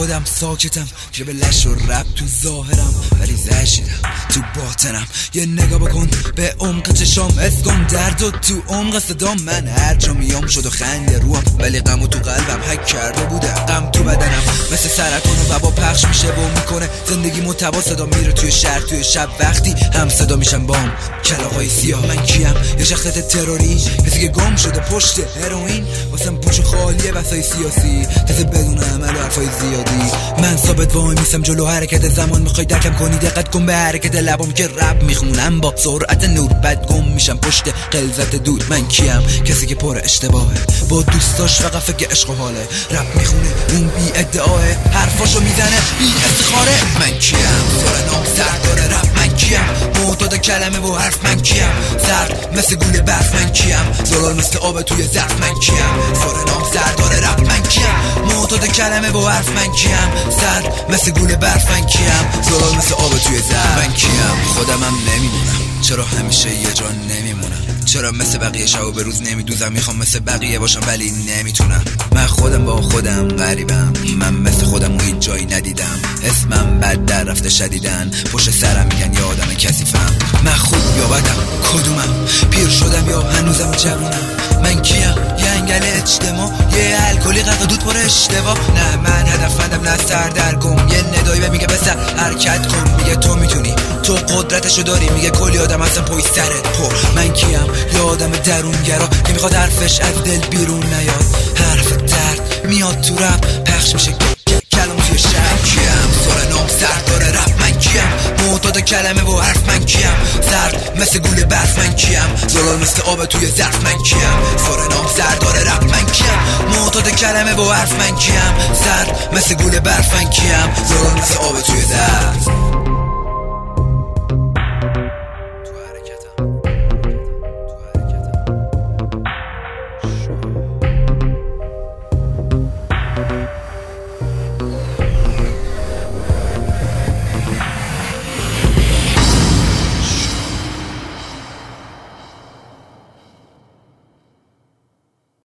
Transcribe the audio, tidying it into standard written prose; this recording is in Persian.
خودم ساکتم که به لش و رب تو ظاهرم ولی زشیدم تو باطنم. یه نگاه بکن به عمق چشام، حس کن درد و تو عمق صدام. من هر جا میام شد و خنده روام ولی غم و تو قلبم حک کرده بوده. غم تو بدنم مثل سرطان و وبا پخش میشه و میکنه زندگی متبا. صدا میره توی شهر توی شب وقتی هم صدا میشن بام کلاغای سیاه. من کیم؟ یه شخصیت تروری، کسی که گم شده پشت هروئین. واسم پوچ و خالیه بسای سیاسی، کسی بدون عمل و حرفای زیادی. من ثابت وای میسم جلو حرکت زمان. میخوای دکم کنی دقت کن به حرکت لبام که رپ میخونم با سرعت نور. بعد گم میشم پشت غلظت دود. من کیم؟ کسی که پر اشتباهه با دوستاش فقط فکر عشق و حاله. رپ میخونه اون بی ادعاه، حرفاشو میزنه بی استخاره. من کیم؟ سرنام سردار رپ. من کیم؟ معتاد کلمه و حرف. من کیم؟ سرد مثل گول برف. من کیم؟ زلال مثل آب توی ظرف. من کیم؟ سرنام سردار رپ. من کیم؟ معتاد کلمه و حرف. من کیم؟ سرد مثل گول برف. من کیم؟ زلال مثل آب توی ظرف. من کیم؟ خودمم نمیمونم. چرا همیشه یه جا نمیمونم؟ چرا مثل بقیه شب و به روز نمیدوزم؟ میخوام مثل بقیه باشم ولی نمیتونم. من خودم با خودم غریبم. من مثل خودم و هیچ جایی ندیدم. اسمم بد در رفته شدیدن. پشت سرم میگن یه آدم کثیفم. من خوب یا بدم؟ کدومم؟ پیر شدم یا هنوزم جوونم؟ من کیم؟ یه انگل اجتماع، یه الکلی قهوه دود پر اشتباه. نه من هدفمندم نه سردرگم. یه ندایی به میگه بسر حرکت کن. میگه تو میتونی، تو قدرتشو داری. میگه کلی آدم هستن پای سرت پر. من کیم؟ یه آدم درونگرا که میخواد حرفش از دل بیرون نیاد. حرف درد میاد تو رپ پخش میشه کلام توی شهر. کیم؟ سرنام سردار رپ. من کیم؟ معتاد کلمه و حرف. من کیم؟ سرد مثل گول برف. من کیم؟ زلال مثل آب توی ظرف. من کیم؟ سرنام سردار رپ. من کیم؟ معتاد کلمه و حرف. من کیم؟ سرد مثل گول برف. من کیم؟ زلال مثل آب توی ظرف.